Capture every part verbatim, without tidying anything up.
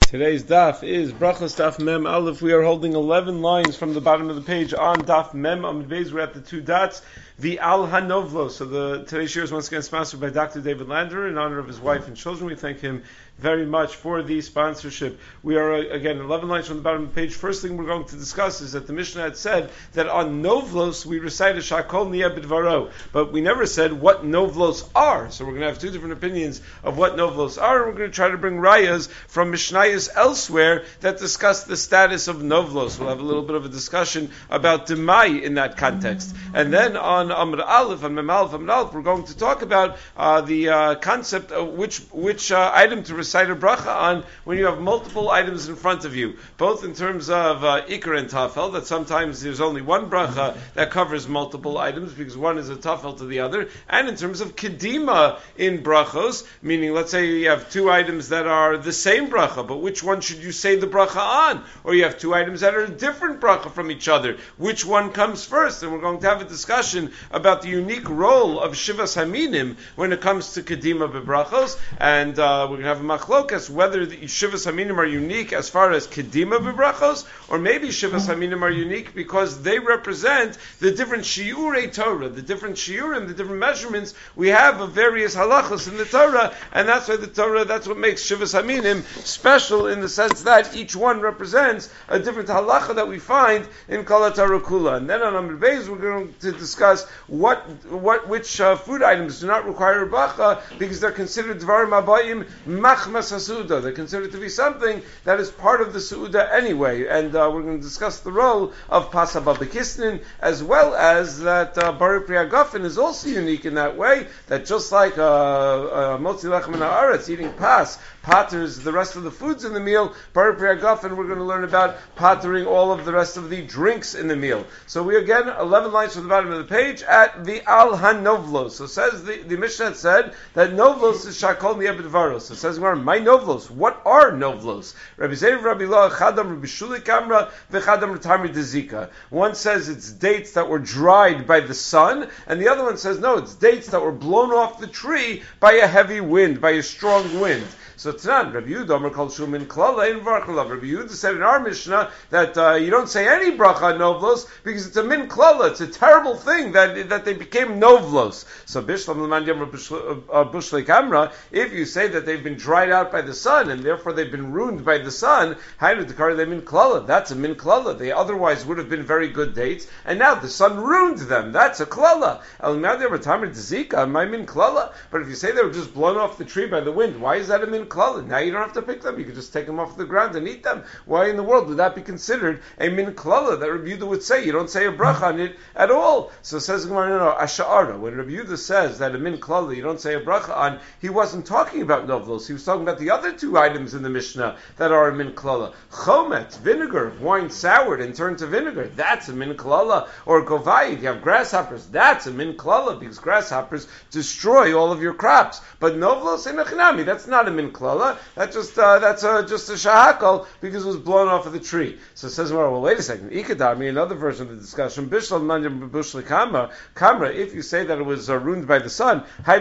Today's daf is Brachos Daf Mem Aleph. We are holding eleven lines from the bottom of the page on Daf Mem Amud Beis. We're at the two dots, the Al Hanovlo. So the today's shir is once again sponsored by Doctor David Lander in honor of his wife and children. We thank him very much for the sponsorship. We are, uh, again, eleven lines from the bottom of the page. First thing we're going to discuss is that the Mishnah had said that on Novlos we recite a Shakol Niyeh B'Dvaro, but we never said what Novlos are. So we're going to have two different opinions of what Novlos are, and we're going to try to bring rayas from Mishnayos elsewhere that discuss the status of Novlos. We'll have a little bit of a discussion about Demai in that context. And then on Amr Aleph, on Mem Aleph, Amr Aleph, we're going to talk about uh, the uh, concept of which, which uh, item to recite a bracha on when you have multiple items in front of you, both in terms of uh, Iker and Tafel, that sometimes there's only one bracha that covers multiple items because one is a Tafel to the other, and in terms of Kedima in brachos, meaning let's say you have two items that are the same bracha, but which one should you say the bracha on? Or you have two items that are a different bracha from each other. Which one comes first? And we're going to have a discussion about the unique role of Shivas Haminim when it comes to Kedima bebrachos, and uh, we're going to have a machlokas whether the Shivas Haminim are unique as far as Kedima bebrachos, or maybe Shivas Haminim are unique because they represent the different shiurei Torah, the different shiurim, the different measurements we have of various halachos in the Torah, and that's why the Torah, that's what makes Shivas Haminim special in the sense that each one represents a different halacha that we find in Kol HaTorah Kula. And then on Amud Beis we're going to discuss what, what, which uh, food items do not require a bracha because they're considered dvarim abayim machmas hasuda. They're considered to be something that is part of the suuda anyway. And uh, we're going to discuss the role of Pasa Babakisnin, as well as that uh, Bari Pri Hagafen is also unique in that way, that just like uh, uh, Motzi Lechem in Haaretz, eating pas, patters the rest of the foods in the meal, Bari Pri Hagafen, we're going to learn about pattering all of the rest of the drinks in the meal. So we again, eleven lines from the bottom of the page at the Al HaNovlos. So says the, the Mishnah said that Novlos is Shakol Niyeh B'Dvaro. So says my Novlos. What are Novlos? Rabbi Zeir, Rabbi Lo, Chadam, Rabbi Shuli Kamra, V'Chadam Tamri Dezika. One says it's dates that were dried by the sun, and the other one says no, it's dates that were blown off the tree by a heavy wind, by a strong wind. So Tanan, Rabbi Yehuda, Amar Kol Shumin Klala in Varchalav. Rabbi Yehuda said in our Mishnah that uh, you don't say any bracha on Novlos because it's a min klala. It's a terrible thing that that they became Novlos. So Bishlam L'Mandiyam Bushlei Kamra, if you say that they've been dried out by the sun and therefore they've been ruined by the sun, Hainu Dekar they min klala. That's a min klala. They otherwise would have been very good dates, and now the sun ruined them. That's a klala. El Madiyam Tamar Dezika, my min klala. But if you say they were just blown off the tree by the wind, why is that a min klala? Now you don't have to pick them. You can just take them off the ground and eat them. Why in the world would that be considered a min klala that Rabbi Yehuda would say? You don't say a bracha on it at all. So it says Gemara, no, no, asha'ara. When Rabbi Yehuda says that a min klala you don't say a bracha on, he wasn't talking about novlos. He was talking about the other two items in the Mishnah that are a min klala. Chomet, vinegar, wine soured and turned to vinegar. That's a min klala. Or govayit, you have grasshoppers. That's a min klala because grasshoppers destroy all of your crops. But novlos in a that's not a min klala. That just uh, that's uh, just a shahakal because it was blown off of the tree. So it says, well, wait a second. Ikadami, another version of the discussion. Bishlam Manjam Bushli Kamra. Kamra. If you say that it was uh, ruined by the sun, I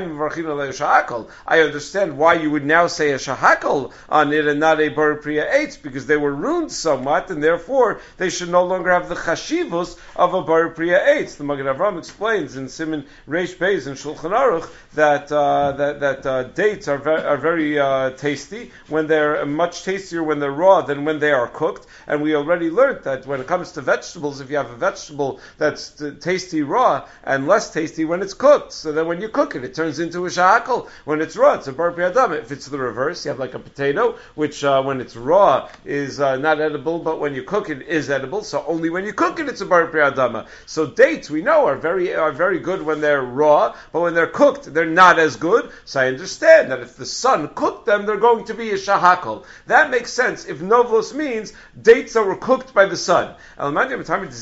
understand why you would now say a shahakal on it and not a bar priya eitz because they were ruined somewhat and therefore they should no longer have the chashivus of a bar priya eitz. The Magen Avraham explains in Siman Reish Beis and Shulchan Aruch that uh, that that uh, dates are very, are very uh, tasty when they're much tastier when they're raw than when they are cooked. And we already learned that when it comes to vegetables, if you have a vegetable that's t- tasty raw and less tasty when it's cooked, so then when you cook it, it turns into a shahakal. When it's raw, it's a bar piyadam. If it's the reverse, you have like a potato, which uh, when it's raw is uh, not edible, but when you cook it is edible. So only when you cook it, it's a bar piyadama. So dates we know are very are very good when they're raw, but when they're cooked, they're not as good. So I understand that if the sun cooked them, they're going to be a shahakal. That makes sense if novlos means dates that were cooked by the sun. But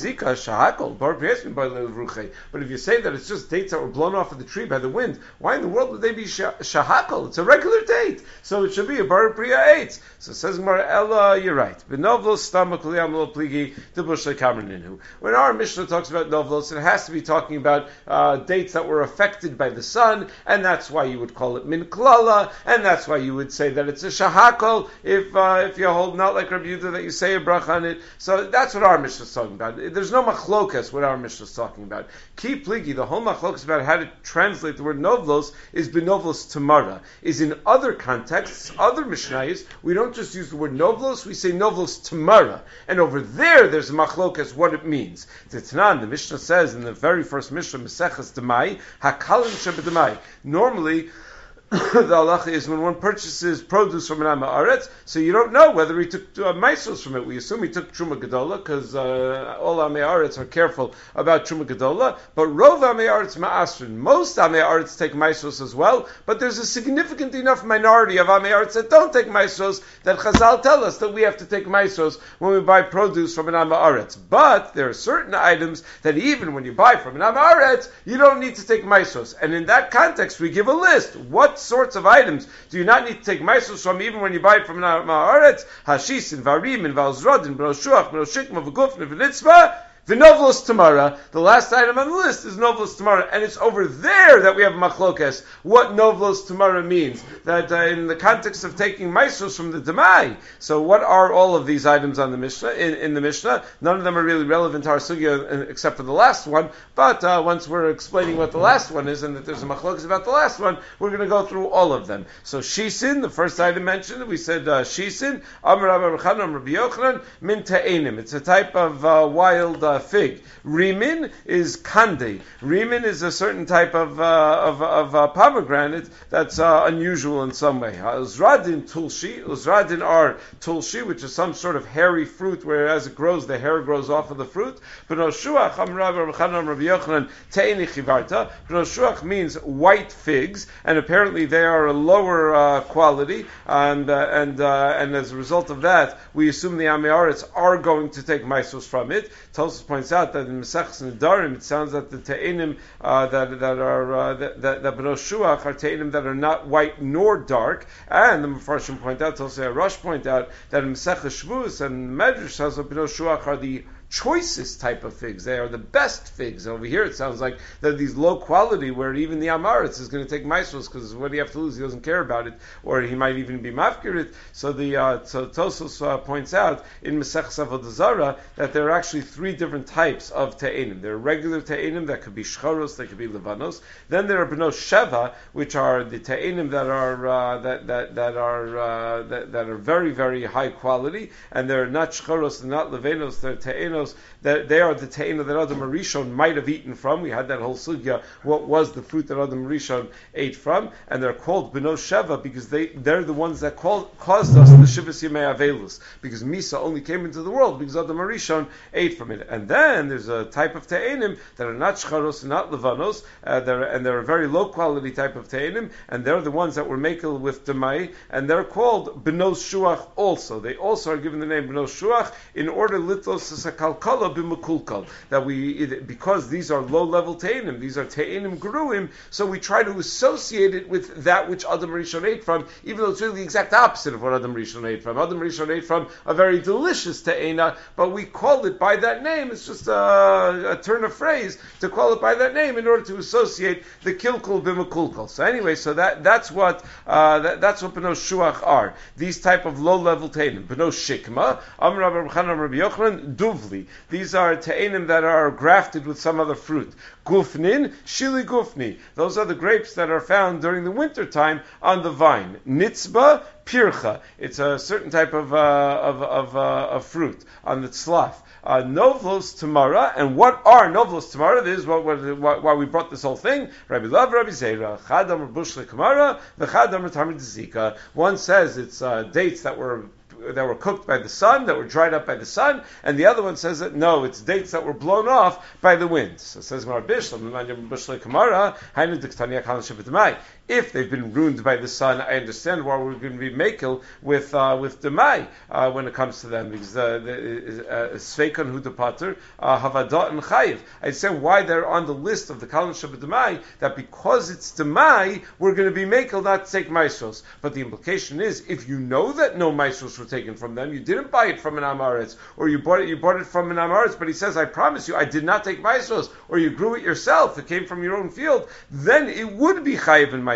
if you say that it's just dates that were blown off of the tree by the wind, why in the world would they be shahakal? It's a regular date, so it should be a bar priya eitz. So it says Gemara, Ella, you're right. When our Mishnah talks about novlos, it has to be talking about uh, dates that were affected by the sun, and that's why you would call it min klala, and that's why you would say that it's a shahakol if uh, if you hold not like Rabbi Yehuda that you say a bracha on it. So that's what our Mishnah is talking about. There's no machlokas what our Mishnah is talking about. Ki pligi, the whole machlokas about how to translate the word novlos is benovlos tamara. Is in other contexts, other Mishnayos, we don't just use the word novlos, we say novlos tamara. And over there, there's a machlokas what it means. The Tanan, the Mishnah says in the very first Mishnah, Meseches Demai, Hakalim Shebedemai. Normally, the halacha is when one purchases produce from an Am Haaretz, so you don't know whether he took uh, maisos from it. We assume he took Truma Gedola, because uh, all Am Haaretz are careful about Truma Gedola, but Rov Am Haaretz Ma'asrin. Most Am Haaretz take maisos as well, but there's a significant enough minority of Am Haaretz that don't take maisos that Chazal tell us that we have to take maisos when we buy produce from an Am Haaretz. But there are certain items that even when you buy from an Am Haaretz, you don't need to take maisos. And in that context, we give a list. What sorts of items do you not need to take maisos from even when you buy it from an Am Haaretz? Hashisin, Varim, Valzrodin, Broshuach, Broshikma, V'gufna, V'nitzvah, V'novlos Tamara. The last item on the list is Novlos Tamara, and it's over there that we have machlokes. What Novlos Tamara means? That uh, in the context of taking maisos from the Demai. So, what are all of these items on the Mishnah? In, in the Mishnah, none of them are really relevant to our sugya except for the last one. But uh, once we're explaining what the last one is, and that there's a machlokes about the last one, we're going to go through all of them. So, shisin, the first item mentioned, we said uh, shisin. Amar Rabbi Chanan, Amar Rabbi Yochanan, min ta'enim. It's a type of uh, wild. Uh, fig. Rimin is kande. Rimin is a certain type of uh, of, of uh, pomegranate that's uh, unusual in some way. Uzradin tulshi. Uzradin are tulshi, which is some sort of hairy fruit where as it grows, the hair grows off of the fruit. B'noshuach amrav Rabbi Yochanan te'eni chivarta. B'noshuach means white figs, and apparently they are a lower uh, quality, and uh, and uh, and as a result of that, we assume the Am Haaretz are going to take maisos from it. Tosfos points out that in Mesechus Nedarim, it sounds that the te'enim uh, that that are uh, that that, that B'noshuach are te'enim that are not white nor dark, and the Mefarshim point out, also Rosh point out that in Mesechus Shavuos and Medrash says that B'noshuach are the choicest type of figs. They are the best figs. Over here it sounds like they're these low quality where even the Am Haaretz is going to take maisos because what do you have to lose? He doesn't care about it, or he might even be mafkirit. So the uh, so Tosfos uh, points out in Mesechus Avodah Zarah that there are actually three different types of te'enim. There are regular te'enim that could be shcharos, they could be levanos. Then there are b'nos sheva, which are the te'enim that are uh, that that that are uh, that, that are very very high quality, and they're not shcharos and not levanos. They're te'enim that they are the te'ena that Adam Rishon might have eaten from. We had that whole sugya, what was the fruit that Adam Rishon ate from, and they're called B'nos Sheva because they, they're the ones that called, caused us the Shivas Yemei Avelus, because Misa only came into the world because Adam Rishon ate from it. And then there's a type of te'enim that are not shcharos and not levanos, uh, they're, and they're a very low quality type of te'enim, and they're the ones that were makel with Demai, and they're called B'nos Shuach also. They also are given the name B'nos Shuach in order litlos kalkala b'makulkal, that we, because these are low level te'enim, these are te'enim geruim, so we try to associate it with that which Adam Rishon ate from, even though it's really the exact opposite of what Adam Rishon ate from. Adam Rishon ate from a very delicious te'ena, but we call it by that name. It's just a, a turn of phrase to call it by that name in order to associate the kilkul b'makulkal. So anyway, so that that's what uh, that, that's what b'nos shuach are. These type of low level te'enim. B'nos shikma, Amar Rabbi Chanan Rabbi Yochanan, duvli. These are te'enim that are grafted with some other fruit. Gufnin, shili gufni. Those are the grapes that are found during the winter time on the vine. Nitzba, pircha. It's a certain type of uh, of of, uh, of fruit on the tzlaf. Uh, novlos tamara, and what are novlos tamara? This is what, what, why we brought this whole thing. Rabbi Lav, Rabbi Zera, chadam bushli kamara, v'chadam tamid zika. One says it's uh, dates that were that were cooked by the sun, that were dried up by the sun, and the other one says that no, it's dates that were blown off by the wind. So it says if they've been ruined by the sun, I understand why we're going to be makel with uh, with demai uh, when it comes to them, because sveikon hu depater havada and chayiv. I understand why they're on the list of the kalan shabbat demai, that because it's demai, we're going to be makel not to take maisos. But the implication is, if you know that no maisos were taken from them, you didn't buy it from an Am Haaretz, or you bought it, you bought it from an Am Haaretz, but he says, I promise you, I did not take maisos, or you grew it yourself, it came from your own field, then it would be chayiv in maisos.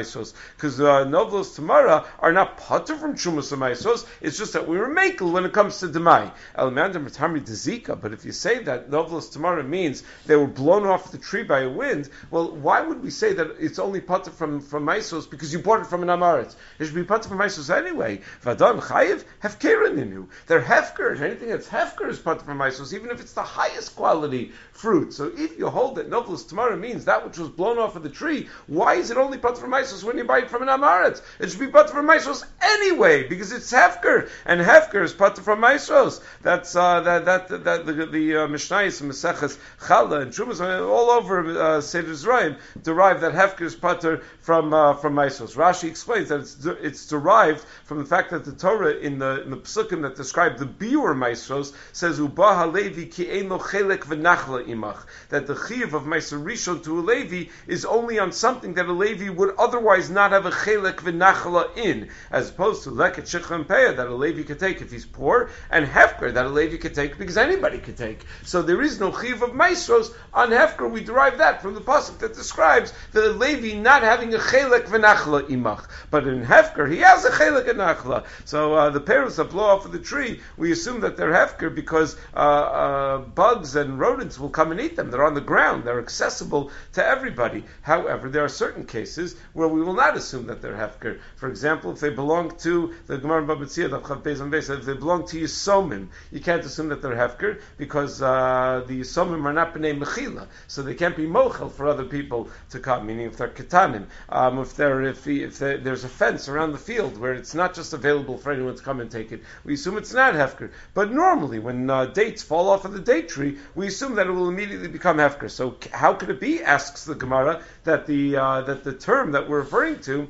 maisos, because uh, novlos tamara are not pater from trumas maisos. It's just that we were makel when it comes to demai. Elmander matamri dezika. But if you say that novlos tamara means they were blown off the tree by a wind, well, why would we say that it's only pater from from maisos because you bought it from an amaretz? It should be pater from maisos anyway. Vadan chayiv hefkeren inu. They're hefker. Anything that's hefker is pater from maisos, even if it's the highest quality fruit. So if you hold that novlos tamara means that which was blown off of the tree, why is it only pater from maisos when you buy it from an amaretz? It should be pater from maisos anyway because it's hefker, and hefker is pater from maisos. That's uh, that that that, that the, the uh, Mishnayos and Maseches Chala and Trumas all over uh, Seder Zerayim derive that hefker is pater from uh, from maisos. Rashi explains that it's de- it's derived from the fact that the Torah in the in the psukim that describe the biur maisos says Uba halevi ki eino chelek v'nachla imach, that the chiyuv of maiser rishon to a levi is only on something that a levi would otherwise not have a chelek v'nachla in, as opposed to leket shikha and peah that a levi could take if he's poor, and hefker that a levi could take because anybody could take. So there is no chiyuv of maisos on hefker. We derive that from the pasuk that describes the levi not having a chelek v'nachla imach, but in hefker he has a chelek v'nachla. So uh, the parents that blow off of the tree, we assume that they're hefker because uh, uh, bugs and rodents will come and eat them. They're on the ground. They're accessible to everybody. However, there are certain cases where we will not assume that they're hefker. For example, if they belong to the Gemara Bava Metzia, the Chav Beis and Beis, if they belong to Yisomim, you can't assume that they're hefker because uh, the Yisomim are not b'nei mechila, so they can't be mochel for other people to come. Meaning, if they're ketanim, um, if they're if, if they're, there's a fence around the field where it's not just available for anyone to come and take it, we assume it's not hefker. But normally, when uh, dates fall off of the date tree, we assume that it will immediately become hefker. So how could it be, asks the Gemara, that the uh, that the term that we're referring to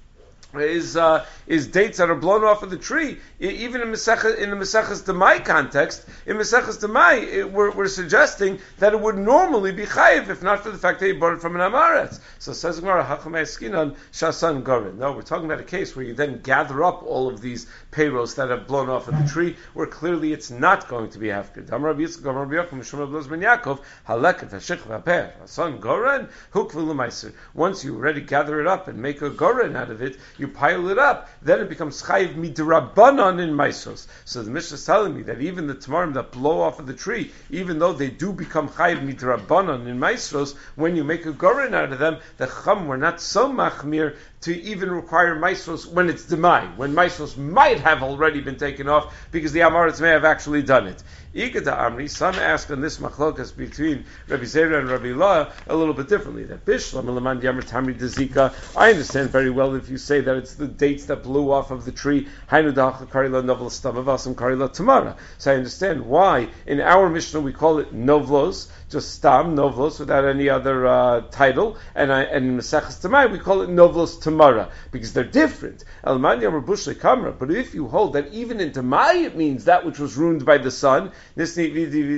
is uh, is dates that are blown off of the tree? Even in Mesechus, in the Mesechus Demai context, in Mesechus Demai, it, we're, we're suggesting that it would normally be chayiv if not for the fact that you bought it from an amaretz. So says Gemara, Hachamei Skinan Shasan Gorin. No, we're talking about a case where you then gather up all of these payros that have blown off of the tree, where clearly it's not going to be hefker. Amar Rabbi Yitzchak, Amar Rabbi Yochanan, Mishum Rabbi Elazar ben Yaakov, Haleket Hashich V'Apeh Shasan Gorin Hukvu L'Maiser. Once you already gather it up and make a gorin out of it, you pile it up, then it becomes chayiv midrabanan in maisos. So the Mishnah is telling me that even the tamarim that blow off of the tree, even though they do become chayiv midrabanan in maisos, when you make a gorin out of them, the chum were not so machmir to even require maisos when it's demai, when maisos might have already been taken off because the amaretz may have actually done it. Ikeda Amri, some ask on this machlokas between Rabbi Zera and Rabbi Lah a little bit differently. That Bishlam Elaman Yamar Tamri Dezika. I understand very well if you say that it's the dates that blew off of the tree. Hainu Dacha Karila Novla Stamavasam Karila Tamara. So I understand why in our Mishnah we call it Novlos, just Stam Novlos without any other uh, title, and, I, and in Maseches Tamai we call it Novlos Tamara because they're different. Elaman Yamar Bushle Kamra. But if you hold that even in Tamai it means that which was ruined by the sun, so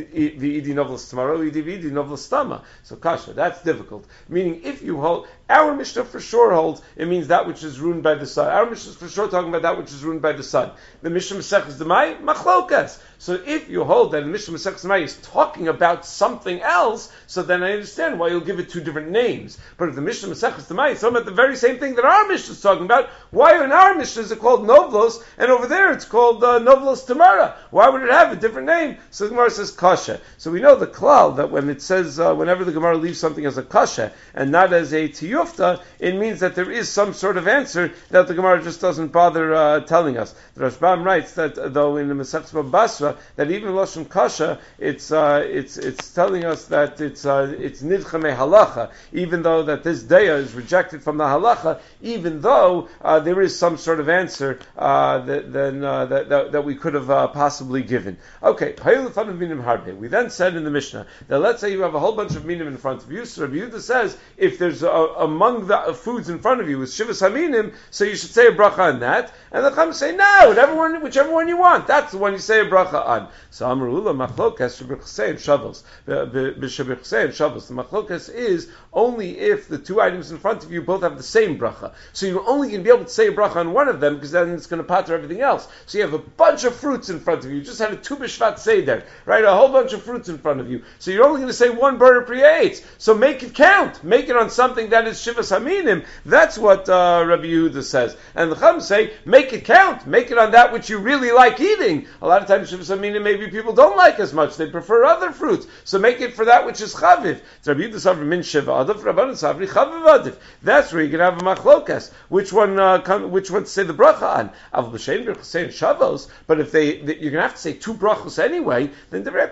kasha, that's difficult. Meaning, if you hold, our Mishnah for sure holds, it means that which is ruined by the sun. Our Mishnah is for sure talking about that which is ruined by the sun. The Mishnah Maseches Demai, machlokas. So if you hold that the Mishnah Maseches Demai is talking about something else, so then I understand why you'll give it two different names. But if the Mishnah Maseches Demai is talking about the very same thing that our Mishnah is talking about, why in our Mishnah is it called Novlos, and over there it's called uh, Novlos Tamara? Why would it have a different name? So the Gemara says kasha. So we know the klal that when it says, uh, whenever the Gemara leaves something as a kasha and not as a tiyufta, it means that there is some sort of answer that the Gemara just doesn't bother uh, telling us. The Rashbam writes that uh, though in the Masechta Basra, that even Lashon kasha, it's uh, it's it's telling us that it's uh, it's nidchame halacha, even though that this daya is rejected from the halacha, even though uh, there is some sort of answer uh, that then uh, that, that that we could have uh, possibly given. Okay. We then said in the Mishnah that let's say you have a whole bunch of minim in front of you. So Rabbi Yehuda says if there's a, among the foods in front of you is shivas haminim, so you should say a bracha on that. And the Chacham say no, whichever one, whichever one you want, that's the one you say a bracha on. So Amrula machlokas shebichsei and shavos, b'shebichsei and shavos. The machlokas is only if the two items in front of you both have the same bracha. So you're only going to be able to say a bracha on one of them because then it's going to pater everything else. So you have a bunch of fruits in front of you. You just had a Tu B'Shvat Seder, right? A whole bunch of fruits in front of you. So you're only going to say one bird of Pri Eitz. So make it count. Make it on something that is is Shivas Aminim, that's what uh, Rabbi Yehuda says. And the Chum say, make it count, make it on that which you really like eating. A lot of times Shivas Aminim maybe people don't like as much, they prefer other fruits, so make it for that which is Chaviv. It's Rabbi Yehuda Savri Min Shiva Adif, Rabbanan Savri Chaviv Adif. That's where you can have a machlokas. Which one, uh, come, which one to say the bracha on? Av B'Shein B'Chasein Shavos, but if they, they, you're going to have to say two brachos anyway, then then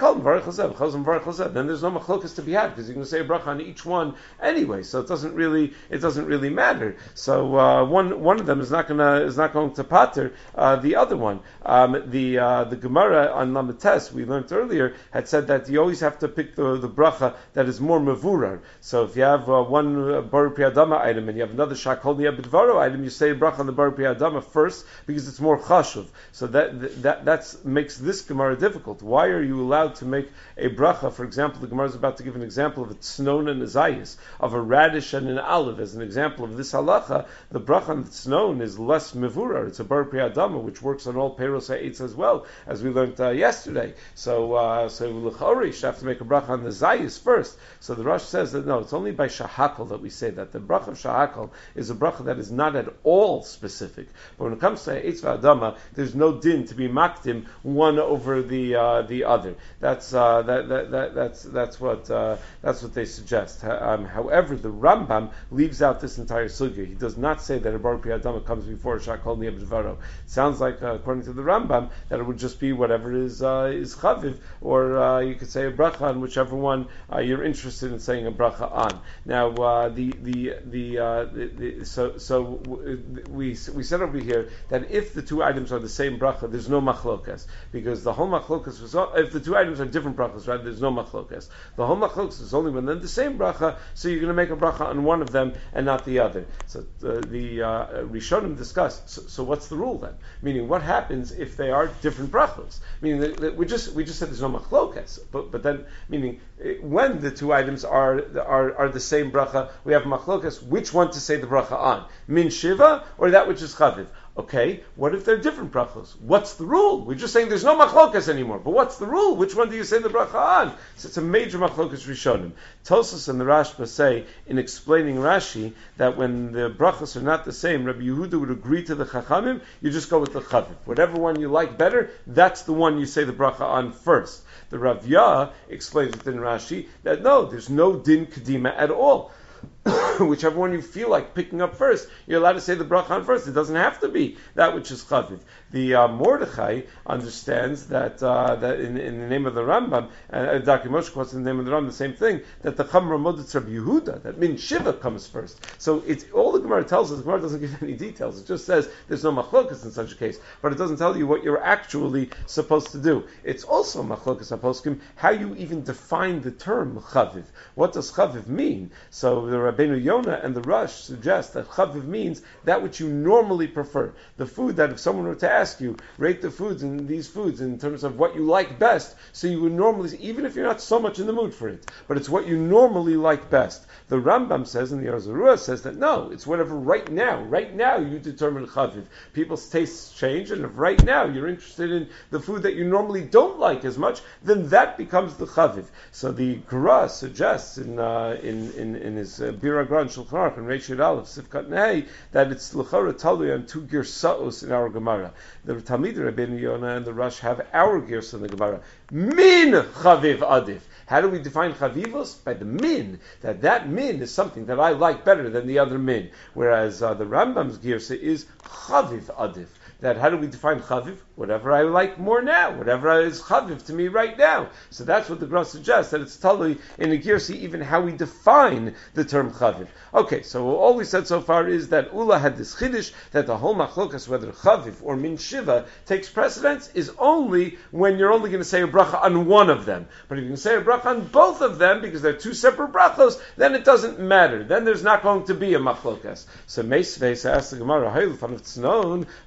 there's no machlokas to be had, because you can say a bracha on each one anyway. So it doesn't really, it doesn't really matter. So uh, one one of them is not gonna is not going to pater uh, the other one. Um, the uh, the Gemara on Lamates we learned earlier had said that you always have to pick the, the bracha that is more mevurar. So if you have uh, one uh, bar priyadama item and you have another shakol niyabidvaro item, you say a bracha on the bar priyadama first because it's more chashuv. So that that that's makes this Gemara difficult. Why are you allowed to make a bracha? For example, the Gemara is about to give an example of a tznon and a zayis, of a radish and an olive as an example of this halacha. The bracha on the tznon is less mevurar. It's a bar priyadama, which works on all peiros ha'etz as well, as we learned uh, yesterday. So, uh, so l'chori, you have to make a bracha on the zayis first. So the Rosh says that no, it's only by shahakal that we say that. The bracha of shahakal is a bracha that is not at all specific. But when it comes to ha'etz v'adama, there's no din to be makdim one over the uh, the other. That's uh, that, that, that that's that's what uh, that's what they suggest. Um, however, the Rambam leaves out this entire sugya. He does not say that a bar priyadama comes before shakol niyabdvaro. It sounds like, uh, according to the Rambam, that it would just be whatever is uh, is chaviv, or uh, you could say a bracha on whichever one uh, you're interested in saying a bracha on. Now, uh, the the the, uh, the, the so so we we said over here that if the two items are the same bracha, there's no machlokas, because the whole machlokas was if the two items are different brachas, right? There's no machlokas. The whole machlokas is only when they're the same bracha, so you're going to make a bracha on one of them and not the other. So uh, the uh, Rishonim discussed. So, so what's the rule then? Meaning, what happens if they are different brachos? Meaning, that, that we just we just said there's no machlokas, but but then meaning when the two items are are are the same bracha, we have machlokas. Which one to say the bracha on? Min shiva or that which is chaviv? Okay, what if they're different brachos? What's the rule? We're just saying there's no machlokas anymore. But what's the rule? Which one do you say the bracha on? So it's a major machlokas rishonim. Tosfos and the Rashba say, in explaining Rashi, that when the brachos are not the same, Rabbi Yehuda would agree to the chachamim, you just go with the chaviv. Whatever one you like better, that's the one you say the bracha on first. The Rav Yah explains it in Rashi, that no, there's no din kedima at all. Whichever one you feel like picking up first, you're allowed to say the bracha on first. It doesn't have to be that which is chaviv. The uh, Mordechai understands that uh, that in, in the name of the Rambam, uh, Doctor Moshe quotes in the name of the Rambam the same thing, that the Chamra Modetz Rabbi Yehuda, that Min Shiva comes first. So it's all the Gemara tells us. The Gemara doesn't give any details. It just says there's no machlokas in such a case, but it doesn't tell you what you're actually supposed to do. It's also machlokas aposkim how you even define the term chaviv. What does chaviv mean? So the Rabbeinu Yonah and the Rush suggest that chaviv means that which you normally prefer. The food that if someone were to ask you, rate the foods in these foods in terms of what you like best, so you would normally, even if you're not so much in the mood for it, but it's what you normally like best. The Rambam says, and the Arzarua says that no, it's whatever right now. Right now you determine chaviv. People's tastes change, and if right now you're interested in the food that you normally don't like as much, then that becomes the chaviv. So the Gra suggests in uh, in, in in his uh, Bir Agran Shulchan Aruch and Reish Yud Aleph Sifkat Nei that it's l'chara talui on two girsaos in our Gemara. The Talmid Rabbeinu Yonah and the Rush have our girsa in the Gemara. Min chaviv adif. How do we define chavivos? By the min. That that min is something that I like better than the other min. Whereas uh, the Rambam's girsa is chaviv adif. That how do we define chaviv? Whatever I like more now, whatever is chaviv to me right now. So that's what the Gra suggests, that it's totally in a girsi even how we define the term chaviv. Okay, so all we said so far is that Ula had this chiddush that the whole machlokas, whether chaviv or min shiva, takes precedence is only when you're only going to say a bracha on one of them. But if you can say a bracha on both of them because they're two separate brachos, then it doesn't matter. Then there's not going to be a machlokas. So Meisveis asks the Gemara, "Hey, it's known v'zay."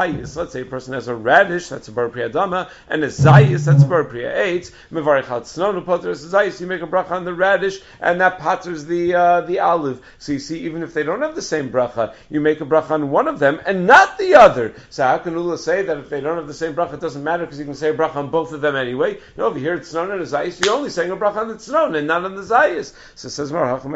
zayis. Let's say a person has a radish, that's a bar priya dama, and a zayis, that's a bar priya eitz. Mevarich al tznon u'poteres zayis. You make a bracha on the radish, and that paters the uh, the olive. So you see, even if they don't have the same bracha, you make a bracha on one of them and not the other. So how can Ula say that if they don't have the same bracha, it doesn't matter because you can say a bracha on both of them anyway? No, over here it's tznon and a zayis. You're only saying a bracha on the tznon and not on the zayis. So it says,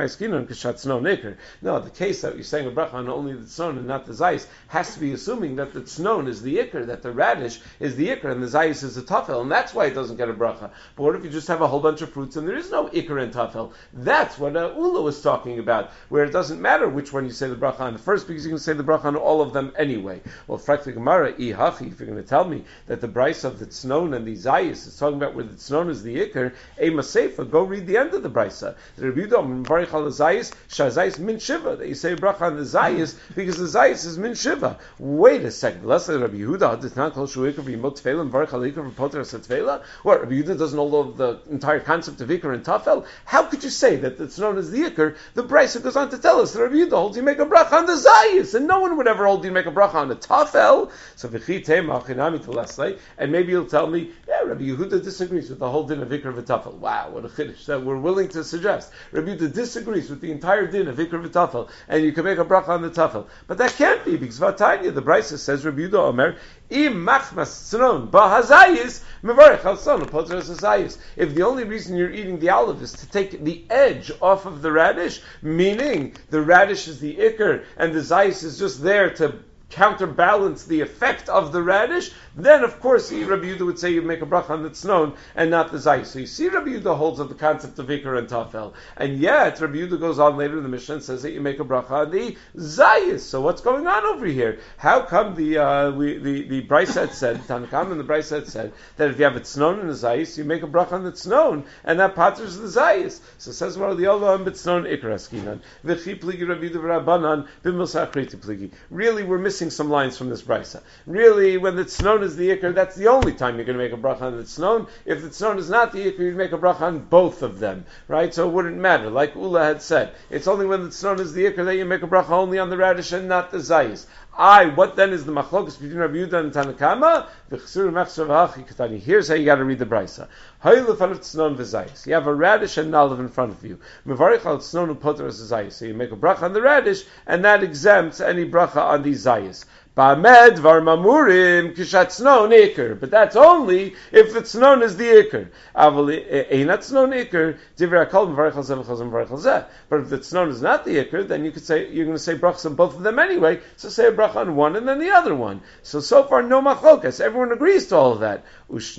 no, the case that you're saying a bracha on only the tznon and not the zayis has to be assuming that the tznon is the ikr, that the radish is the ikr, and the zayis is the tafel, and that's why it doesn't get a bracha. But what if you just have a whole bunch of fruits and there is no ikr and tafel? That's what uh, Ula was talking about, where it doesn't matter which one you say the bracha on the first, because you can say the bracha on all of them anyway. Well, Frakti Gemara, Ihachi, if you're going to tell me that the brisa of the tznon and the zayis is talking about where the tznon is the ikr, Ema Seifa, go read the end of the brisa. The Rebbe Yudah, Mvarich al zayis, shazayis min shiva, that you say bracha on the zayis because the zayis is min shiva. Wait a second. Let's say Rabbi Yehuda does not call shu ikr v'yimot tefela and varich al ikr v'poter as tefela. What, Rabbi Yehuda doesn't know the entire concept of ikr and tafel? How could you say that it's known as the ikr? The brisa goes on to tell us that Rabbi Yehuda holds you make a bracha on the zayis, and no one would ever hold you make a bracha on the tafel. So v'chitei ma'achinami telesle, and maybe you'll tell me, yeah, Rabbi Yehuda disagrees with the whole din of ikr v'tafel. Wow, what a chiddush that we're willing to suggest. Rabbi Yehuda disagrees with the entire din of ikr v'tafel, and you can make a bracha on the tafel. But that can't be, because Vatanya, the brisa says, Rabbi Yehuda Omer, im machmas tznon ba'hazayis, mevarich al tznon u'poteres hazayis. If the only reason you're eating the olive is to take the edge off of the radish, meaning the radish is the ikr, and the zayis is just there to counterbalance the effect of the radish, then of course Rabbi Yehuda would say you make a bracha on the tznon and not the zayis. So you see Rabbi Yehuda holds of the concept of ikr and tafel, and yet Rabbi Yehuda goes on later in the Mishnah and says that you make a bracha on the zayis. So what's going on over here? How come the uh, we, the the brisa had said, Tanakam and the brisa had said that if you have a tznon and a zayis, you make a bracha on the tznon and that paters the zayis. So it says well the olam b'tznon ikr askinan v'chi pligi Rabbi Yehuda v'Rabbanan b'milsa achriti pligi. Really, we're missing some lines from this brisa. Really, when the tznon is the ikr, that's the only time you're going to make a bracha on the tznon. If the tznon is not the ikr, you'd make a bracha on both of them, right? So it wouldn't matter. Like Ula had said, it's only when the tznon is the ikr that you make a bracha only on the radish and not the zayis. I, what then is the machlokas between Rabbi Yehuda and Tanakama? Here's how you got to read the brisa. You have a radish and an olive in front of you. So you make a bracha on the radish, and that exempts any bracha on the zayis. But that's only if the tznon is the ikr. But if the tznon is not the ikr, then you could say you're going to say brachas on both of them anyway. So say a bracha on one and then the other one. So so far no machlokas. Everyone agrees to all of that. And if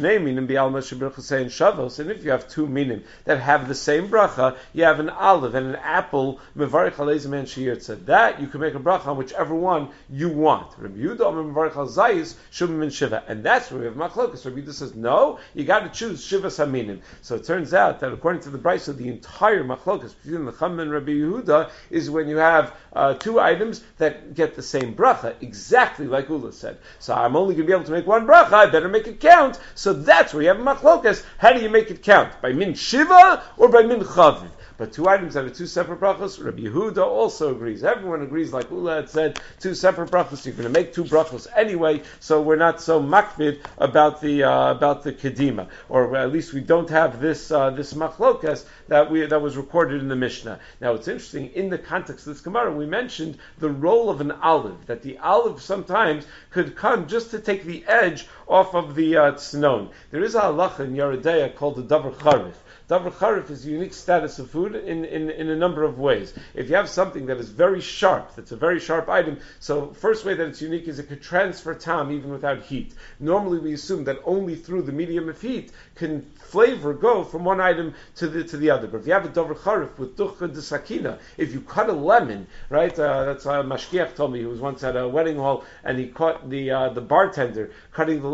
you have two minim that have the same bracha, you have an olive and an apple. That you can make a bracha on whichever one you want. Rabbi Yehuda mevarich al zayis shum min shiva, and that's where we have machlokas. Rabbi Yehuda says no, you got to choose shiva saminim. So it turns out that according to the brisa, the entire machlokas between the Chum and Rabbi Yehuda is when you have uh, two items that get the same bracha, exactly like Ula said. So I'm only going to be able to make one bracha. I better make it count. So that's where you have machlokas. How do you make it count? By min shiva or by min chaviv? But two items that are two separate brachos, Rabbi Yehuda also agrees. Everyone agrees, like Ula had said, two separate brachos. You're going to make two brachos anyway, so we're not so makbid about the uh, about the kedima, or at least we don't have this uh, this machlokas that we that was recorded in the Mishnah. Now it's interesting in the context of this Gemara, we mentioned the role of an olive, that the olive sometimes could come just to take the edge off of the uh, tznon. There is a halacha in Yeridea called the davar charif. Davar charif is a unique status of food in, in, in a number of ways. If you have something that is very sharp, that's a very sharp item, so first way that it's unique is it could transfer tam even without heat. Normally we assume that only through the medium of heat can flavor go from one item to the to the other. But if you have a davar charif with ducha de sakina, if you cut a lemon, right, uh, that's uh, Mashgiach told me, who was once at a wedding hall, and he caught the uh, the bartender cutting the lemon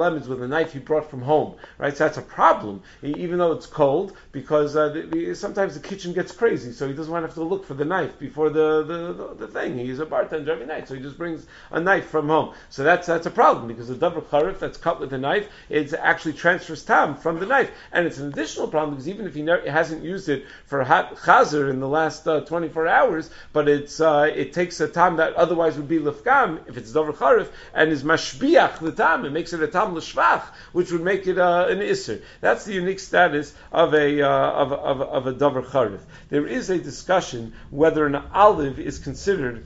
lemons with a knife he brought from home, right? So that's a problem, even though it's cold, because uh, the, the, sometimes the kitchen gets crazy, so he doesn't want to have to look for the knife before the, the, the, the thing. He's a bartender every night, so he just brings a knife from home. So that's that's a problem, because the davar charif that's cut with a knife, it actually transfers tam from the knife. And it's an additional problem, because even if he never, hasn't used it for hat chazer in the last uh, twenty-four hours, but it's uh, it takes a tam that otherwise would be lefgam, if it's davar charif, and is mashbiach the tam, it makes it a tam l'shvach, which would make it uh, an isser. That's the unique status of a uh, of, of, of a davar charif. There is a discussion whether an olive is considered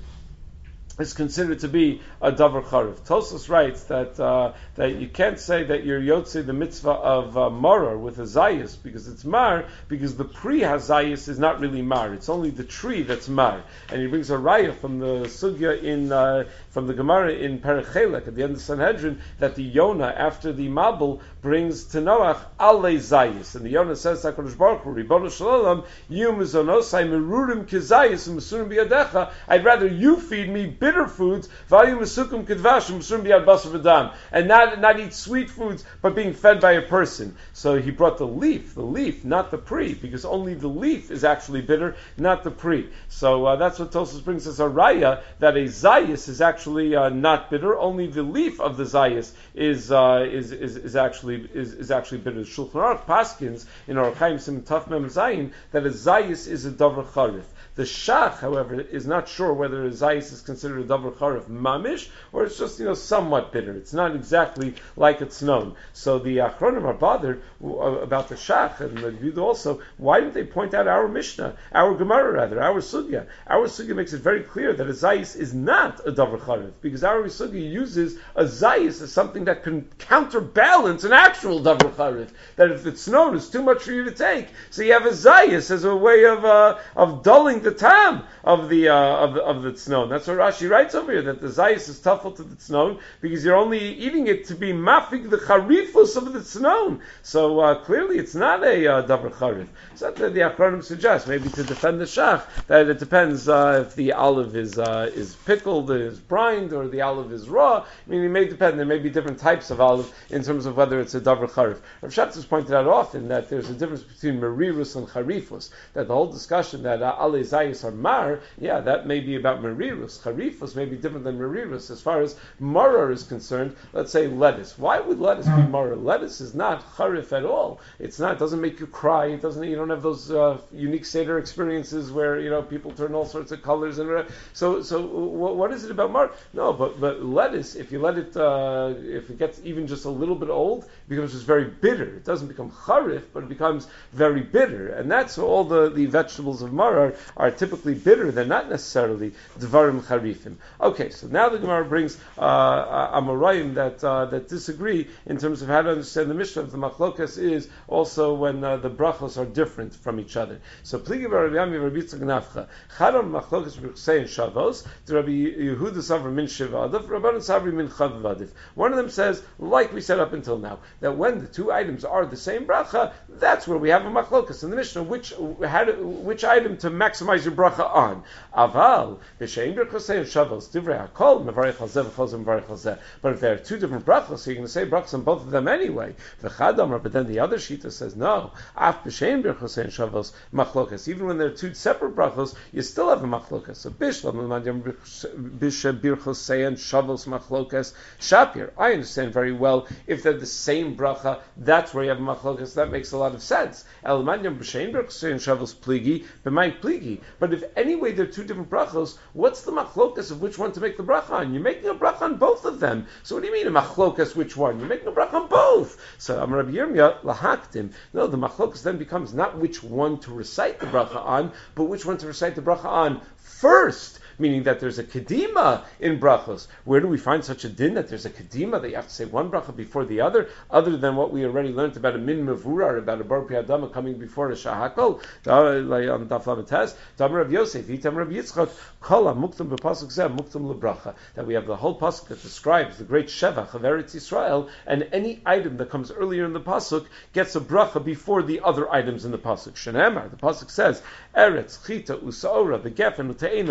is considered to be a davar charif. Tosfos writes that uh, that you can't say that you're yotze the mitzvah of uh, marar with a zayis, because it's mar, because the pre hazayis is not really mar. It's only the tree that's mar. And he brings a raya from the sugya in uh, from the Gemara in Perek Chelek at the end of Sanhedrin, that the Yonah after the Mabul brings to Noach alei zayis, and the Yonah says to HaKadosh Baruch Hu, Ribono Shel Olam, you mizonosai merurim kizayis u'mesurim biyadecha. I'd rather you feed me bitter foods, vayu mesukum kidvash u'mesurim biyad basar v'dam, and not not eat sweet foods, but being fed by a person. So he brought the leaf, the leaf, not the pre, because only the leaf is actually bitter, not the pre. So uh, that's what Tosfos brings us a raya, that a zayis is actually Actually, uh, not bitter. Only the leaf of the zayis is uh, is, is is actually is, is actually bitter. Shulchan Aruch paskins in Orach Chaim Sim Taf Mem Zayin that a zayis is a davar charif. The shach, however, is not sure whether a zayis is considered a davar charif mamish, or it's just, you know, somewhat bitter. It's not exactly like it's known. So the Achronim are bothered about the shach, and the Yud also, why didn't they point out our Mishnah, our Gemara rather, our Sugya? Our Sugya makes it very clear that a zayis is not a davar charif, because our Sugya uses a zayis as something that can counterbalance an actual davar charif. That if it's known, it's too much for you to take. So you have a zayis as a way of uh, of dulling the tam of the uh, of, of the tznon. That's what Rashi writes over here, that the zayis is tuffle to the tznon because you're only eating it to be mafik the charifus of the tznon. So uh, clearly it's not a uh, davar charif. So that the Achronim suggest, maybe to defend the shach, that it depends uh, if the olive is uh, is pickled, is brined, or the olive is raw. I mean, it may depend. There may be different types of olive in terms of whether it's a davar charif. Rav Shatz has pointed out often that there's a difference between merirus and charifus. That the whole discussion that uh, ale zayis are mar, yeah, that may be about merirus. Charifus may be different than merirus. As far as marar is concerned, let's say lettuce. Why would lettuce be marar? Lettuce is not charif at all. It's not. It doesn't make you cry. It doesn't. You don't have those uh, unique seder experiences where, you know, people turn all sorts of colors and so so. What, what is it about mar? No, but but lettuce, if you let it, uh, if it gets even just a little bit old, it becomes just very bitter. It doesn't become charif, but it becomes very bitter, and that's all the, the vegetables of mar are, are typically bitter. They're not necessarily dvarim charifim. Okay, so now the Gemara brings uh, amoraim that uh, that disagree in terms of how to understand the Mishnah. The machlokas is also when uh, the brachos are different from each other. So pligi Rabbi Yami Rabbi Yitzchak Nafcha Chadam machlokas b'chsei and Shavos to Rabbi Yehuda Savra min Shivadif, Rabban Savri min Chavadif. One of them says, like we said up until now, that when the two items are the same bracha, that's where we have a machlokas in the Mishnah. Which how to, which item to maximize your bracha on? Aval b'shein b'chsei and Shavos divrei hakol mevarich al zeh v'chol mevarich al zeh. But if there are two different brachos, so you're going to say brachos on both of them anyway. V'chadam, but then the other shita says no. Af b'shein b'chsei and Shavos machlokas. Even when there are two separate brachos, you still have a machlokas. So bishlam l'madiyam b'she birchosei and Shavos machlokas shapir. I understand very well if they're the same bracha, that's where you have a machlokas. That makes a lot of sense. El madiyam b'shein birchosei and Shavos pligi b'may pligi. But if anyway they're two different brachos, what's the machlokas of which one to make the bracha on? You're making a bracha on both of them. So what do you mean a machlokas which one? You're making a bracha on both. So Amar Rabbi Yirmiyah lahaktim. No, the machlokas then becomes not which one to recite the bracha on, but which one to recite the bracha on first. Meaning that there's a kedima in brachos. Where do we find such a din that there's a kedima that you have to say one bracha before the other, other than what we already learned about a min mevurar, about a bar piyadama coming before a shahakol, like on Daf Lamed Tes, Tamar Rav Yosef, Tamar Rav Yitzchak, Kala muktam b'pasuk zeh muktam lebracha. That we have the whole pasuk that describes the great shevach of Eretz Yisrael, and any item that comes earlier in the pasuk gets a bracha before the other items in the pasuk. Shenemar, the pasuk says, Eretz chita usaora the gefen utein of rimon.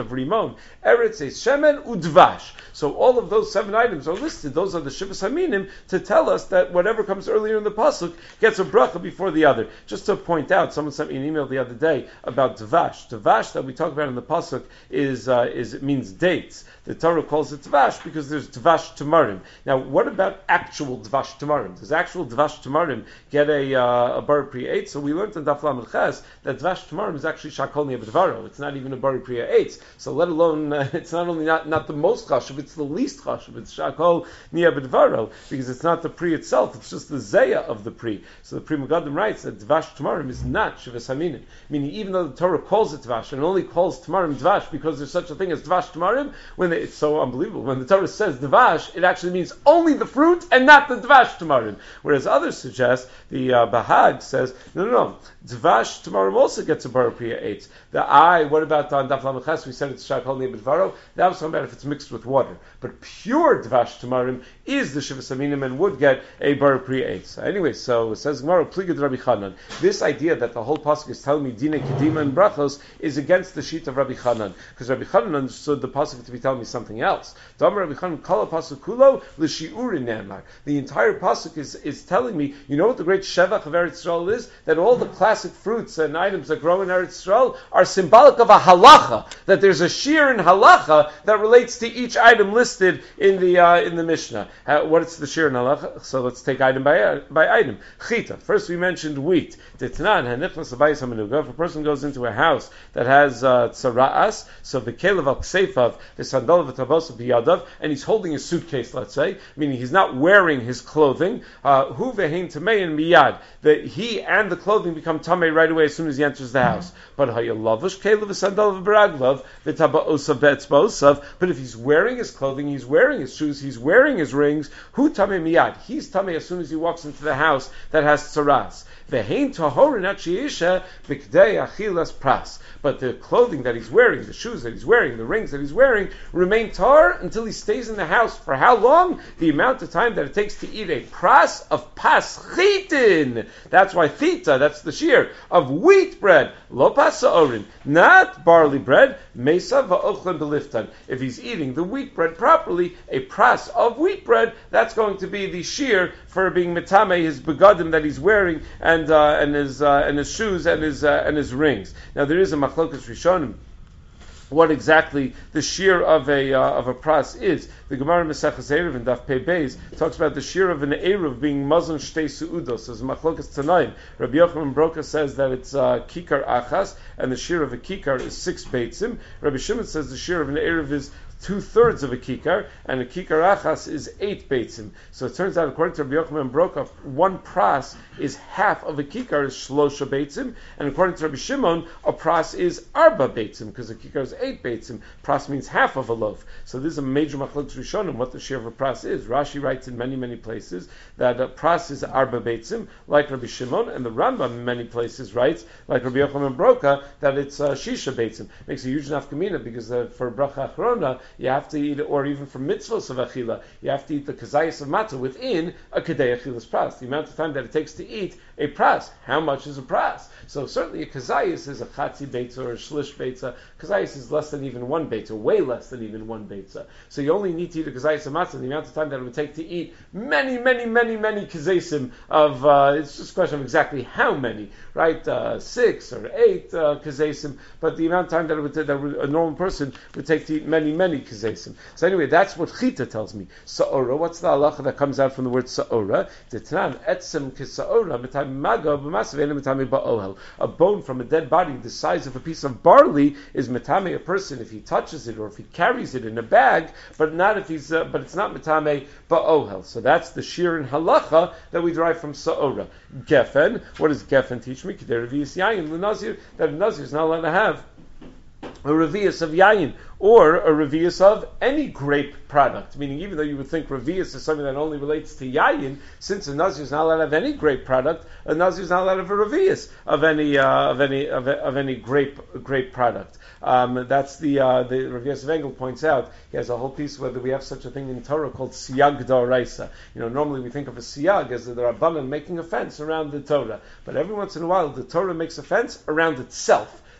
Yamamim, Eretz Eis Shemen Udvash. So all of those seven items are listed. Those are the Shivas Haminim to tell us that whatever comes earlier in the pasuk gets a bracha before the other. Just to point out, someone sent me an email the other day about Dvash. Dvash that we talk about in the pasuk is uh, is it means dates. The Torah calls it Dvash because there's Dvash Tamarim. Now, what about actual Dvash Tamarim? Does actual Dvash Tamarim get a uh, a bar priya eight? So we learned in Daf Lamed Ches that Dvash Tamarim is actually Shakol Ni'abedvaro. It's not even a bar priya eight. So let alone uh, it's not only not, not the most chashuv, it's the least chashuv. It's Shakol Ni'abedvaro because it's not the pri itself. It's just the zeya of the pri. So the Pri Megadim writes that Dvash Tamarim is not Shivas Haminim. Meaning, even though the Torah calls it Dvash and only calls Tamarim Dvash because there's such a thing as Dvash Tamarim, when they, it's so unbelievable. When the Torah says Dvash, it actually means only the fruit and not the Dvash Tamarim. Whereas others suggest, the uh, Bahag says, no, no, no. Dvash Tamarim also gets a bar priya eight. The I, what about on Daf Lamed Ches? We said it's Shakol Ni'abedvaro. That was talking about if it's mixed with water. But pure Dvash Tamarim is the Shivas Haminim and would get a bar priya eight. So anyway, so it says Gemara, Pligid Rabbi Chanan. This idea that the whole pasuk is telling me Dina Kedima and Brachos is against the sheet of Rabbi Chanan. Because Rabbi Chanan understood the pasuk to be telling me something else. Dam Rabbi Chanan, Kala pasuk kulo l'shiurin ne'amar. The entire pasuk is, is telling me, you know what the great Shevach of Eretz Yisrael is? That all the classic fruits and items that grow in Eretz Yisrael are symbolic of a halacha. That there's a shir in halacha that relates to each item listed in the uh, in the Mishnah. Uh, what is the shir in halacha? So let's take item by uh, by item. Chita. First we mentioned wheat. Titnan hanichnas abayis hamenuga. If a person goes into a house that has uh, tzara'as, so the kelev al kseifav, the sandal v'tabos biyadav, and he's holding a suitcase, let's say, meaning he's not wearing his clothing. Hu vehein tamei and miyad. That he and the clothing become tamei right away as soon as he enters the house. But hayalavush kelev v'sandal v'baraglav v'tabaosav be'etzbaosav. But if he's wearing his clothing, he's wearing his shoes, he's wearing his rings. Hu tamei miyad. He's tamei as soon as he walks into the house that has tzaras. Vehein tahorin achiisha b'kdei achilas pras. But the clothing that he's wearing, the shoes that he's wearing, the rings that he's wearing, remain tar until he stays in the house. For how long? The amount of time that it takes to eat a pras of paschitin. That's why thita, that's the shear, of wheat bread. Lo pasaorin, not barley bread. Mesa va'ochlen beliftan. If he's eating the wheat bread properly, a pras of wheat bread, that's going to be the shear for being metame, his begadim that he's wearing, and uh, and his uh, and his shoes and his uh, and his rings. Now there is a machlokas rishonim what exactly the shear of a uh, of a pras is. The Gemara Maseches Erev in Daf Pei Beis talks about the shear of an eruv being mazon shtei seudos. As machlokas tanaim, Rabbi Yochanan Broka says that it's uh, kikar achas, and the shear of a kikar is six beitzim. Rabbi Shimon says the shear of an eruv is two-thirds of a kikar, and a kikar achas is eight beitzim. So it turns out, according to Rabbi Yochanan Broka, one pras is half of a kikar, is shlosha beitzim, and according to Rabbi Shimon, a pras is arba beitzim, because a kikar is eight beitzim. Pras means half of a loaf. So this is a major machlokes rishonim, what the share of a pras is. Rashi writes in many, many places that a pras is arba beitzim, like Rabbi Shimon, and the Rambam in many places writes, like Rabbi Yochanan Broka, that it's uh, shisha beitzim. Makes a huge nafkamina, because uh, for bracha achrona, you have to eat, or even for mitzvahs of achila, you have to eat the kazayas of matzah within a kedei achilas pras. The amount of time that it takes to eat a pras. How much is a pras? So certainly a kazayas is a chatzi beitza or a shlish beitza. Kazayas is less than even one beitza, way less than even one beitza. So you only need to eat a kazayas of matzah. The amount of time that it would take to eat many, many, many, many kazasim of, uh, it's just a question of exactly how many, right? Uh, six or eight uh, kazasim, but the amount of time that it would take, that a normal person would take to eat many, many kazasim. So anyway, that's what chita tells me. Sa'ora, what's the halacha that comes out from the word sa'ora? Titnan etzem kisa'ora mitami maga b'masav ena mitami ba'ohel. A bone from a dead body the size of a piece of barley is mitame a person if he touches it or if he carries it in a bag, but not if he's, uh, but it's not mitame ba'ohel. So that's the shir in halacha that we derive from sa'ora. Gefen, what does Gefen teach me? K'der revi'is yayin l'nazir, that a nazir is not allowed to have a revi'is of yayin, or a revi'is of any grape product. Meaning, even though you would think revi'is is something that only relates to yayin, since a nazir is not allowed to have any grape product, a nazir is not allowed to have a revi'is of any uh, of any of, of any grape grape product. Um, that's the uh, the Rav Yosef Engel points out. He has a whole piece whether we have such a thing in Torah called siyag d'oraisa. You know, normally we think of a siyag as the Rabbanan making a fence around the Torah, but every once in a while the Torah makes a fence around itself.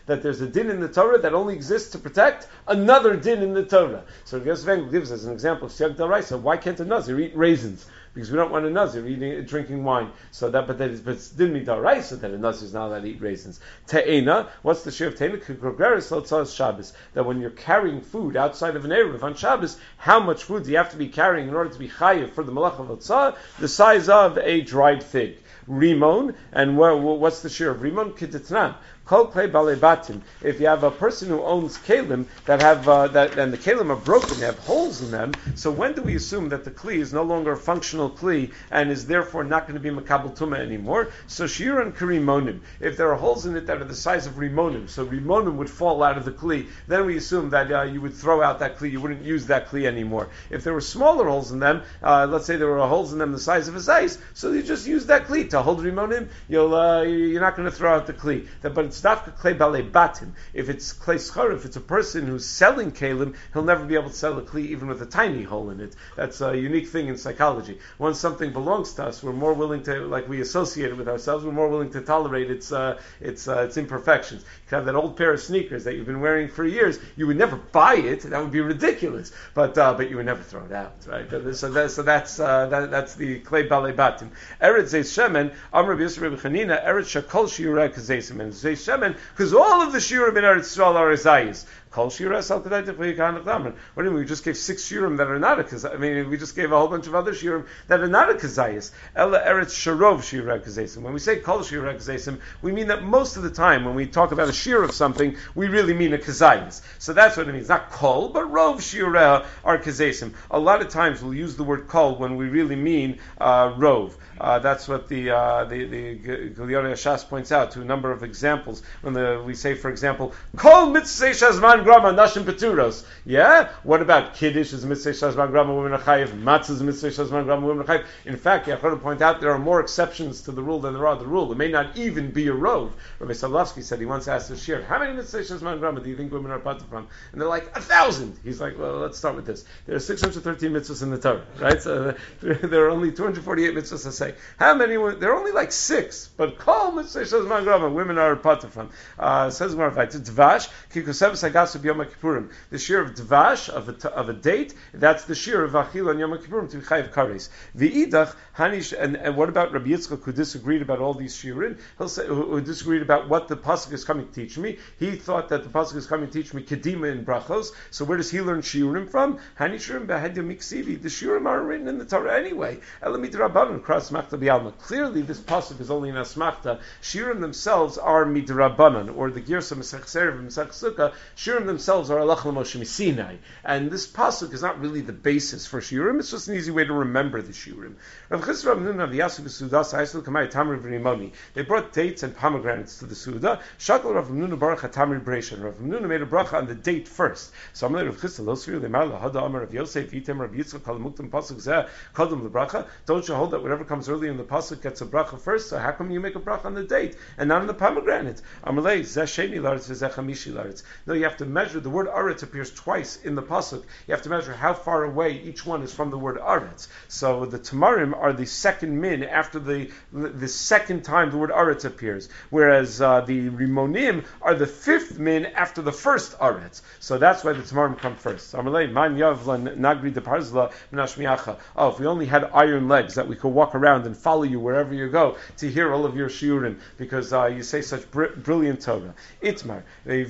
that there's a din in the Torah that only exists to protect another din in the Torah. So Yosef Engel gives us an example of Siyag D'Oraisa. Why can't a Nazir eat raisins? Because we don't want a Nazir eating, drinking wine. So that, but that is, but it's din midaraisa that a Nazir is not allowed to eat raisins. Te'ena, what's the share of te'ena? K'grogeris lotzas Shabbos. That when you're carrying food outside of an eruv on Shabbos, how much food do you have to be carrying in order to be chayiv for the malach of lotzah? The size of a dried fig. Rimon, and what's the share of Rimon? K'tetnan. Kol klei balei batim. If you have a person who owns kelim that have uh, that, and the kelim are broken, they have holes in them. So when do we assume that the kli is no longer a functional kli and is therefore not going to be makabel tuma anymore? So shiuran karimonim. If there are holes in it that are the size of rimonim, so rimonim would fall out of the kli, then we assume that uh, you would throw out that kli. You wouldn't use that kli anymore. If there were smaller holes in them, uh, let's say there were holes in them the size of a zayis, so you just use that kli to hold rimonim. You'll uh, you're not going to throw out the kli. But it's dafka klei balei batim. If it's klei schar, if it's a person who's selling kelim, he'll never be able to sell a kli even with a tiny hole in it. That's a unique thing in psychology. Once something belongs to us, we're more willing to, like we associate it with ourselves, we're more willing to tolerate its uh, its uh, its imperfections. You can have that old pair of sneakers that you've been wearing for years. You would never buy it; that would be ridiculous. But uh, but you would never throw it out, right? So, that, so that's uh, that, that's the klei balei batim. Eretz zeis shemen, Amar b'Yisrael b'Chanina, Eretz shakol shiurei kazeisim, and zeis shemen, because all of the shiurim in Eretz Yisrael are zayis. Kol shiuras al kedai tefli kahanach damer. What do you mean? We just gave six shiurim that are not a kazayis. I mean, we just gave a whole bunch of other shiurim that are not a kazayis. Ella eretz sharov shiurei kazayim. When we say kol shiurei kazayim, we mean that most of the time when we talk about a shiur of something, we really mean a kazayis. So that's what it means. Not kol, but rov shiurei are kazayim. A lot of times we'll use the word kol when we really mean uh, rov. Uh, that's what the uh, the the Gilyon Yashas points out to a number of examples. When the, we say, for example, kol mitzvah shazman grama nashim peturos. Yeah. What about kiddush is mitzvah shazman grama women achayev? Matzah is mitzvah shazman grama women achayev. In fact, you have to point out there are more exceptions to the rule than there are the rule. It may not even be a rov. Rabbi Sadlovsky said he once asked the shir, how many mitzvah shazman grama do you think women are patur from? And they're like a thousand. He's like, well, let's start with this. There are six hundred thirteen mitzvahs in the Torah, right? So there are only two hundred forty-eight mitzvahs to say. How many? There are only like six, but kol mitzvah shazman grama women are patur from. Uh, says Marvite, Dvash kikusev sagasu b'Yom Kippurim. The shear of Dvash of a, of a date. That's the shear of Achil on Yom Kippurim to be chayiv kares. V'idach hanish. And, and what about Rabbi Yitzchak who disagreed about all these shiurim? He'll say who, who disagreed about what the pasuk is coming to teach me. He thought that the pasuk is coming to teach me kedima in brachos. So where does he learn shiurim from? Hanishurim b'hedya miksivi. The shiurim are written in the Torah anyway. Elamid rabbanon kras machta b'alma. Clearly, this pasuk is only in asmachta. Shiurim themselves are midrabanan, or the Girsa Mesech Serev and Mesech Sukkah. Shiurim themselves are alach l'Moshe Misinai, and this pasuk is not really the basis for shiurim. It's just an easy way to remember the shiurim. Rav Chisra Rav Nuna v'Yasu v'Sudas Ha'islu Kamei Tamri v'Rimoni. They brought dates and pomegranates to the Suda. Shakal Rav Nuna Baruch HaTamri B'Reishan. Rav Nuna made a bracha on the date first. So Amalei Rav Chisra Lo Sriu Lemar LaHada Amar Rav Yosef Yitem Rav Yitzchak Kol Muktam Pasuk Zeh Kodem LeBracha. Don't you hold that whatever comes early in the pasuk gets a bracha first? So how come you make a bracha on the date and not on the pomegranate? Amalei Zeh Sheni Laretz Zeh Chamishi Laretz. No, you have to measure. The word Aretz appears twice in the pasuk. You have to measure how far away each one is from the word Aretz. So the Tamarim are the second min after the the second time the word Aretz appears, whereas uh, the Rimonim are the fifth min after the first Aretz. So that's why the Tamarim come first. Amalei Man Yavlan Nagri de Parzla Minashmiacha. Oh, if we only had iron legs that we could walk around and follow you wherever you go to hear all of your shiurim, because uh, you say such br- brilliant Torah. Itmar.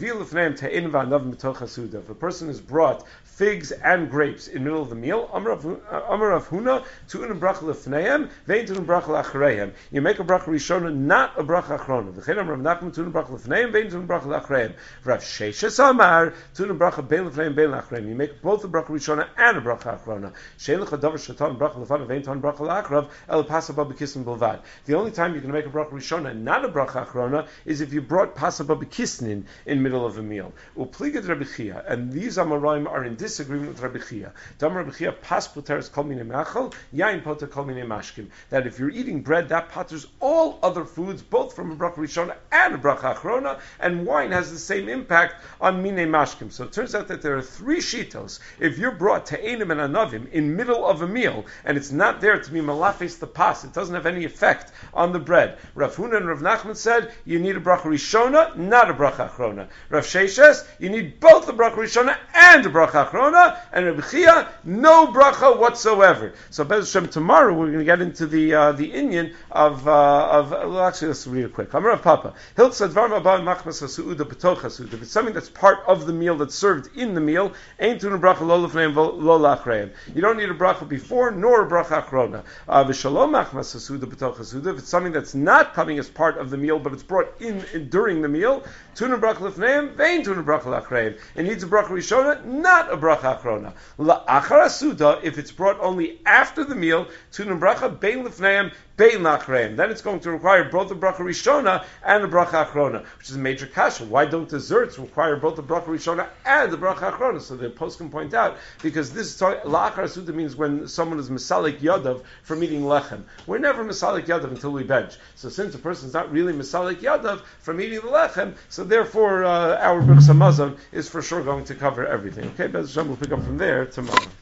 If a person is brought figs and grapes in the middle of the meal, Amar of Huna, tu'un bracha lefneihem, vein tu'un bracha la'achreihem. You make a bracha rishona, not a bracha achrona. V'chein Amar Rav Nachman, tu'un bracha lefneihem, vein tu'un bracha la'achreihem. Rav Sheshes Amar, tu'un bracha bein lefneihem, bein la'achreihem. You make both a bracha rishona and a bracha achrona. Shein lecha davar shatan bracha lefanav, vein tu'un bracha la'achrav, el pasaba b'kisnin bilvad. The only time you can make a bracha rishona and not a bracha achrona is if you brought pasaba b'kisnin in middle of a meal. Upligad Rabbi Chia, and these Amoraim are in dis disagreement with Rabbi Chia. Dam Rabbi Chia pas poteres kol minei machal, yain poter kol minei mashkim. That if you're eating bread, that poters all other foods, both from a bracha rishona and a bracha achrona, and wine has the same impact on minei mashkim. So it turns out that there are three shitos. If you're brought to Einim and Anavim in middle of a meal, and it's not there to be malafes the pas, it doesn't have any effect on the bread. Rav Huna and Rav Nachman said you need a bracha rishona, not a bracha achrona. Rav Sheshes, you need both a bracha rishona and a bracha achrona, and Rabbi Chia, no bracha whatsoever. So Bez Hashem, tomorrow we're going to get into the uh, the inyan of uh, of well, actually let's read it quick. Amar Papa, Hilchas Dvar Mabal Machmas Hasuuda B'toch Hasuuda. If it's something that's part of the meal that's served in the meal, ain't tuna bracha lo lefneim lo lachreim. You don't need a bracha before nor a bracha achrona. V'shalom Machmas Hasuuda B'toch Hasuuda. If it's something that's not coming as part of the meal but it's brought in, in during the meal, tuna bracha lefneim, vein tuna bracha lachreim. It needs a bracha rishona, not a bracha achrona. La'achar Hasuda, if it's brought only after the meal, tuna bracha bein lefneim, bein lachreim. Then it's going to require both the bracha rishona and the bracha achrona, which is a major kasha. Why don't desserts require both the bracha rishona and the bracha achrona? So the post can point out, because this la'achar Hasuda means when someone is misalik yadav from eating lechem. We're never misalik yadav until we bench. So since a person is not really misalik yadav from eating the lechem, so therefore uh, our Birchas Hamazon is for sure going to cover everything. Okay, Bez Hashem, we'll pick up from there tomorrow.